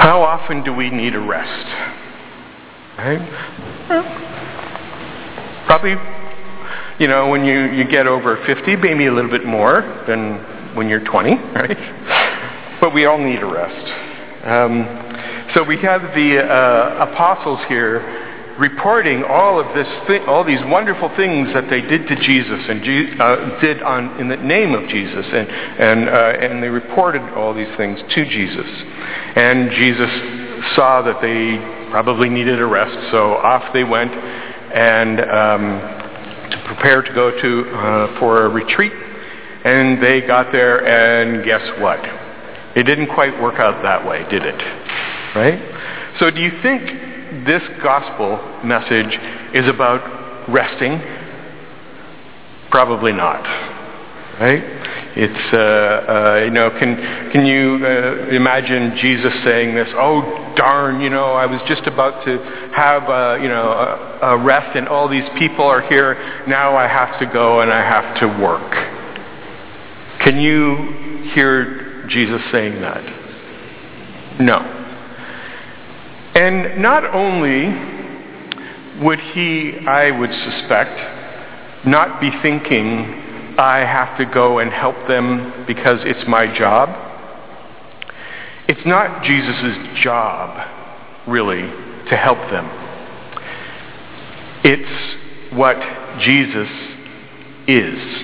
How often do we need a rest? Right? Probably, when you get over 50, maybe a little bit more than when you're 20, right? But we all need a rest. So we have the apostles here reporting all of all these wonderful things that they did to Jesus and did in the name of Jesus, and they reported all these things to Jesus. And Jesus saw that they probably needed a rest, so off they went and to prepare to go for a retreat. And they got there, and guess what? It didn't quite work out that way, did it? Right? So do you think this gospel message is about resting? Probably not. Right? It's can you imagine Jesus saying this? Oh darn! I was just about to have a rest, and all these people are here. Now I have to go and I have to work. Can you hear Jesus saying that? No. And not only would he, I would suspect, not be thinking, I have to go and help them because it's my job. It's not Jesus' job, really, to help them. It's what Jesus is.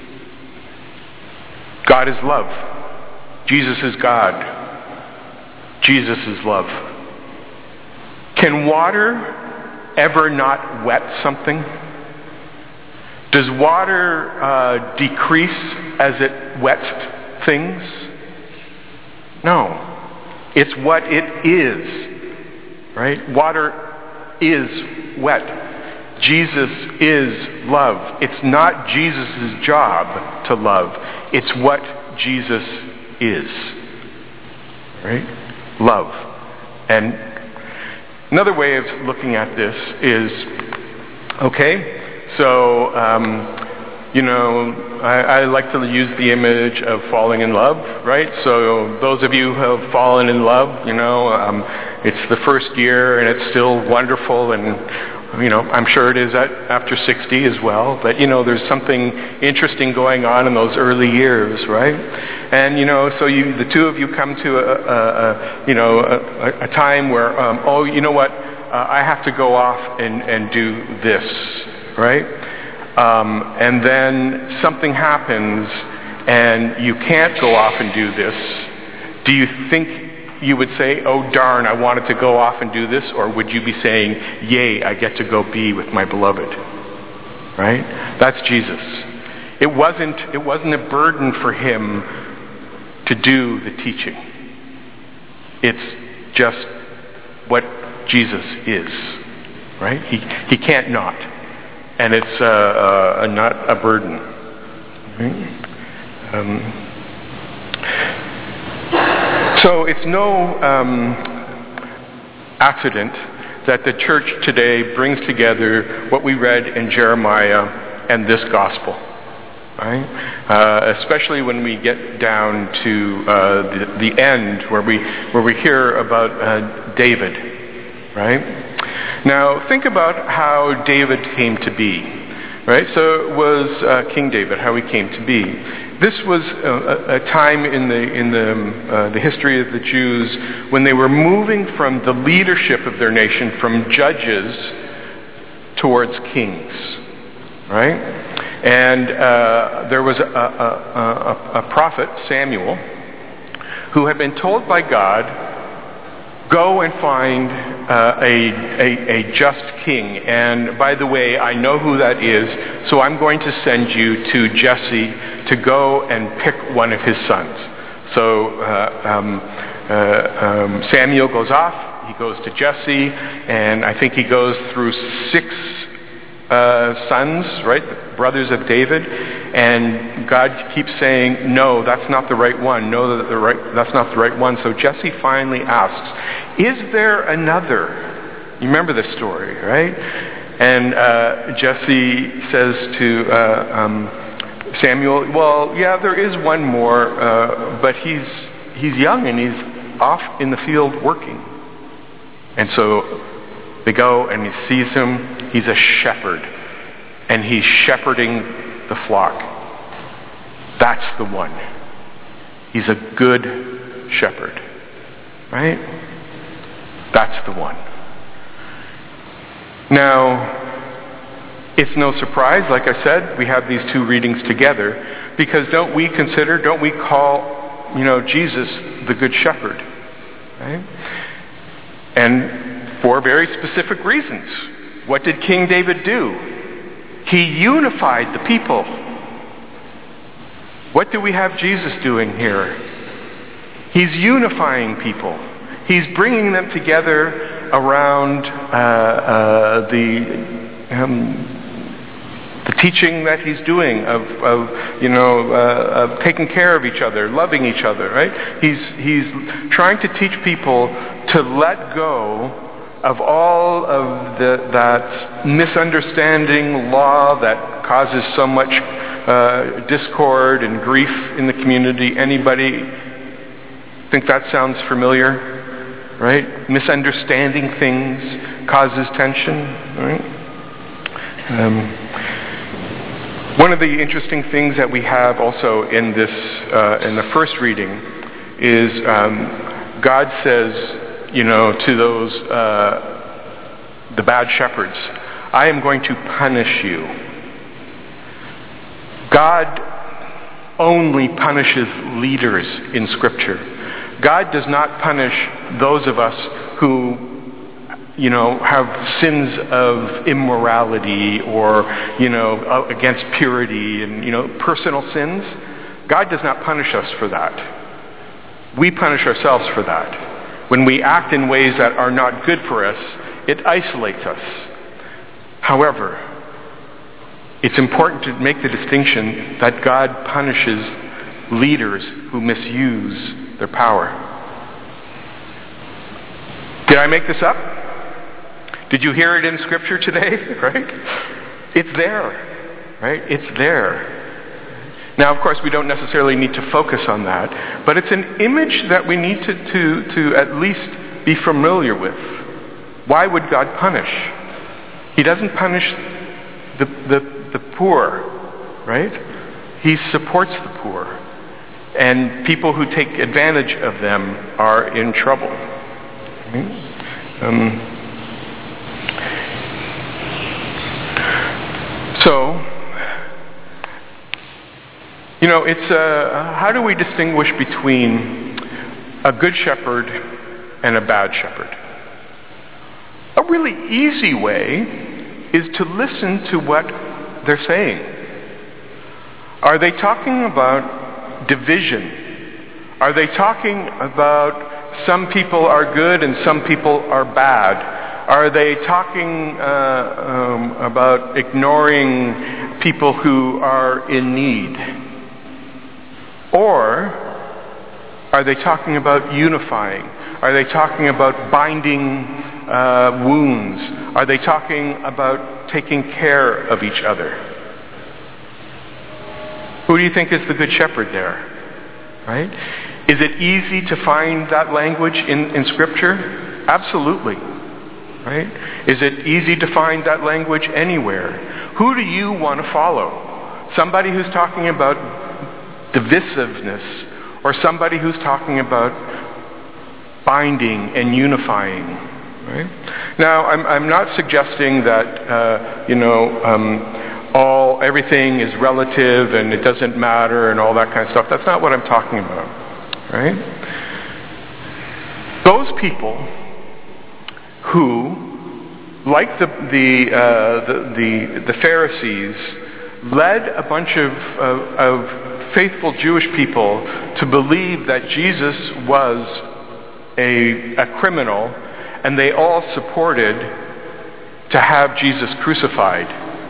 God is love. Jesus is God. Jesus is love. Can water ever not wet something? Does water decrease as it wets things? No. It's what it is, right? Water is wet. Jesus is love. It's not Jesus' job to love. It's what Jesus is, right? Love. And another way of looking at this is, so, I like to use the image of falling in love, right? So those of you who have fallen in love, it's the first year and it's still wonderful, and, I'm sure it is after 60 as well, but, there's something interesting going on in those early years, right? And, so the two of you come to a time where, I have to go off and do this, right? And then something happens and you can't go off and do this. Do you think you would say, oh darn, I wanted to go off and do this? Or would you be saying, yay, I get to go be with my beloved? Right? That's Jesus. It wasn't a burden for him to do the teaching. It's just what Jesus is. Right? He can't not. And it's not a burden. Right? So it's no accident that the church today brings together what we read in Jeremiah and this gospel. Right? Especially when we get down to the end where we hear about David. Right? Now, think about how David came to be, right? So it was King David, how he came to be. This was a time in the history of the Jews when they were moving from the leadership of their nation, from judges towards kings, right? And there was a prophet, Samuel, who had been told by God, go and find a just king. And by the way, I know who that is, so I'm going to send you to Jesse to go and pick one of his sons. So Samuel goes off, he goes to Jesse, and I think he goes through 6 sons, right, brothers of David, and God keeps saying, no, that's not the right one. No, that's not the right one. So Jesse finally asks, is there another? You remember this story, right? And Jesse says to Samuel, well, yeah, there is one more, but he's young and he's off in the field working. And so they go and he sees him. He's a shepherd. And he's shepherding the flock. That's the one. He's a good shepherd. Right? That's the one. Now, it's no surprise, like I said, we have these two readings together, because don't we call, Jesus the Good Shepherd? Right? And for very specific reasons. What did King David do? He unified the people. What do we have Jesus doing here? He's unifying people. He's bringing them together around the teaching that he's doing of taking care of each other, loving each other, right? He's trying to teach people to let go of all of that misunderstanding law that causes so much discord and grief in the community. Anybody think that sounds familiar? Right? Misunderstanding things causes tension, right? One of the interesting things that we have also in this, in the first reading, is God says, to those, the bad shepherds, I am going to punish you. God only punishes leaders in Scripture. God does not punish those of us who, have sins of immorality or, against purity and, personal sins. God does not punish us for that. We punish ourselves for that. When we act in ways that are not good for us, it isolates us. However, it's important to make the distinction that God punishes leaders who misuse their power. Did I make this up? Did you hear it in Scripture today? Right? It's there. Right? It's there. Now, of course, we don't necessarily need to focus on that, but it's an image that we need to at least be familiar with. Why would God punish? He doesn't punish the poor, right? He supports the poor. And people who take advantage of them are in trouble. It's how do we distinguish between a good shepherd and a bad shepherd? A really easy way is to listen to what they're saying. Are they talking about division? Are they talking about some people are good and some people are bad? Are they talking about ignoring people who are in need? Or are they talking about unifying? Are they talking about binding wounds? Are they talking about taking care of each other? Who do you think is the good shepherd there? Right? Is it easy to find that language in Scripture? Absolutely. Right? Is it easy to find that language anywhere? Who do you want to follow? Somebody who's talking about divisiveness, or somebody who's talking about binding and unifying? Right? Now, I'm not suggesting that everything is relative and it doesn't matter and all that kind of stuff. That's not what I'm talking about. Right? Those people who, like the Pharisees, led a bunch of faithful Jewish people to believe that Jesus was a criminal, and they all supported to have Jesus crucified.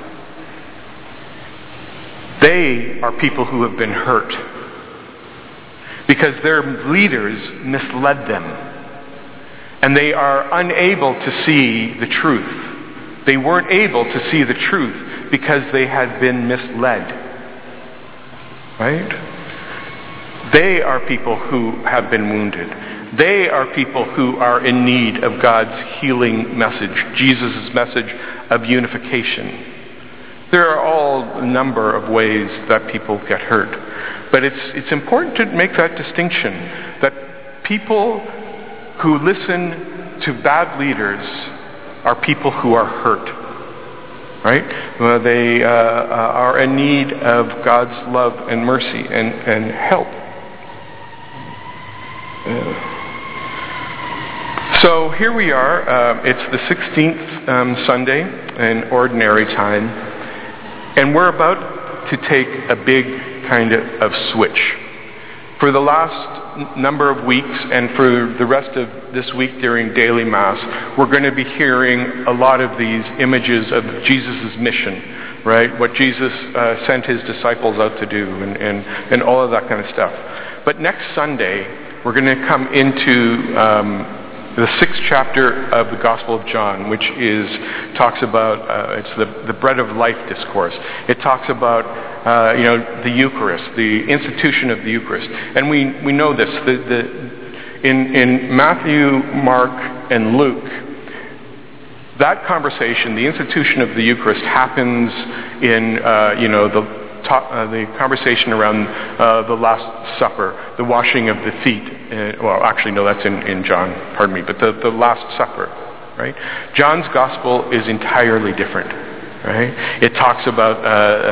They are people who have been hurt because their leaders misled them, and they are unable to see the truth. They weren't able to see the truth because they had been misled. Right? They are people who have been wounded. They are people who are in need of God's healing message, Jesus' message of unification. There are all a number of ways that people get hurt. But it's important to make that distinction, that people who listen to bad leaders are people who are hurt. Right? They are in need of God's love and mercy and help. So here we are. It's the 16th Sunday in Ordinary Time, and we're about to take a big kind of switch. For the last number of weeks and for the rest of this week during daily Mass, we're going to be hearing a lot of these images of Jesus' mission, right? What Jesus sent his disciples out to do and all of that kind of stuff. But next Sunday, we're going to come into the 6th chapter of the Gospel of John, which talks about, it's the bread of life discourse. It talks about, the Eucharist, the institution of the Eucharist. And we know this. In Matthew, Mark, and Luke, that conversation, the institution of the Eucharist, happens in, the conversation around the Last Supper, the washing of the feet. That's in John, pardon me, but the Last Supper, right? John's Gospel is entirely different, right? It talks about,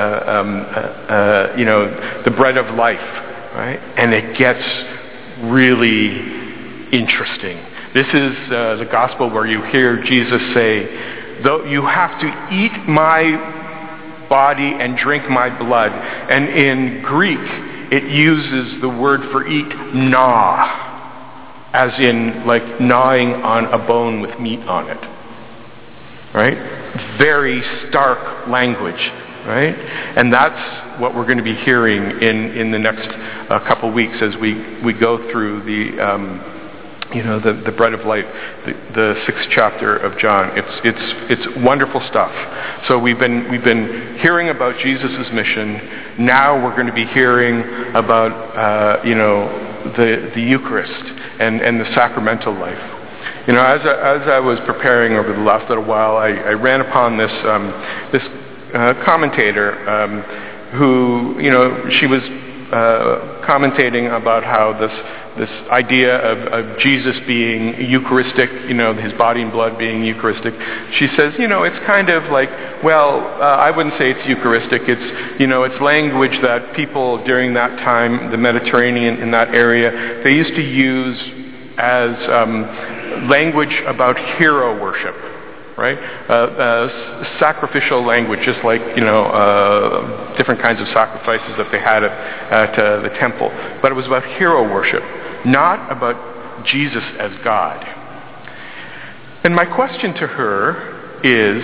the bread of life, right? And it gets really interesting. This is the Gospel where you hear Jesus say, "Though you have to eat my body and drink my blood." And in Greek, it uses the word for eat, gnaw, as in like gnawing on a bone with meat on it. Right? Very stark language. Right? And that's what we're going to be hearing in the next couple weeks as we go through the bread of life, the 6th chapter of John. It's wonderful stuff. So we've been hearing about Jesus' mission. Now we're going to be hearing about the Eucharist and the sacramental life. As I was preparing over the last little while, I ran upon this commentator who she was commentating about how this idea of Jesus being Eucharistic, his body and blood being Eucharistic. She says, it's kind of like, I wouldn't say it's Eucharistic. It's language that people during that time, the Mediterranean in that area, they used to use as language about hero worship. Right? Sacrificial language, just like, different kinds of sacrifices that they had at the temple. But it was about hero worship, not about Jesus as God. And my question to her is,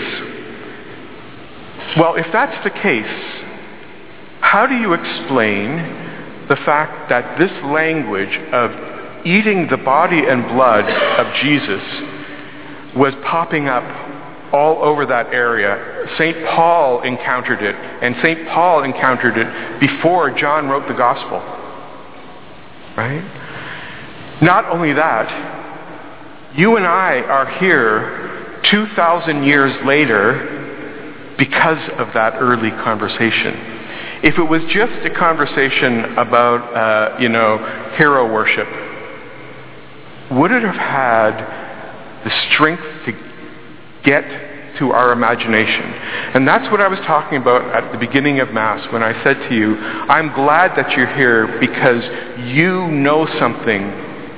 if that's the case, how do you explain the fact that this language of eating the body and blood of Jesus was popping up all over that area? St. Paul encountered it, and St. Paul encountered it before John wrote the Gospel. Right? Not only that, you and I are here 2,000 years later because of that early conversation. If it was just a conversation about, hero worship, would it have had the strength to get to our imagination? And that's what I was talking about at the beginning of Mass when I said to you, I'm glad that you're here because you know something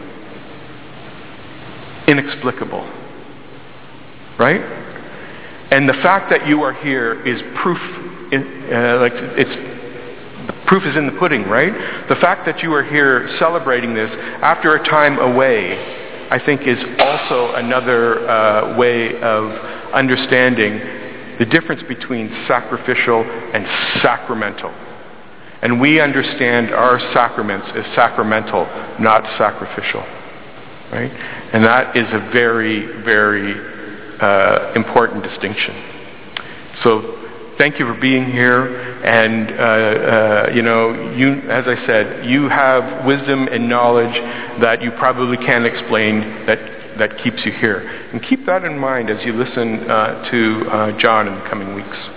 inexplicable. Right? And the fact that you are here is proof, the proof is in the pudding, right? The fact that you are here celebrating this after a time away, I think, is also another way of understanding the difference between sacrificial and sacramental. And we understand our sacraments as sacramental, not sacrificial. Right? And that is a very, very important distinction. So thank you for being here. And, as I said, you have wisdom and knowledge that you probably can't explain that keeps you here. And keep that in mind as you listen to John in the coming weeks.